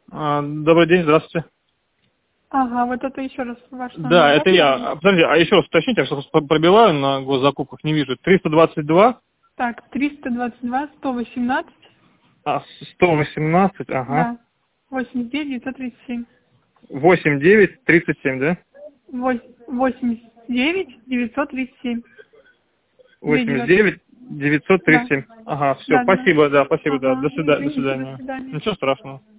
Добрый день, здравствуйте. Ага, вот это еще раз ваш номер. Да, это я. Подожди, а еще раз уточните, я что-то пробиваю на госзакупках, не вижу. 322. Так, 322, 118. 118, ага. Да. 89, 937. 8937, да? 89, 937. 89 937. Да. Ага, все, Да. спасибо, да, спасибо, да. Ага, До извините, до свидания. свидания. Ничего страшного.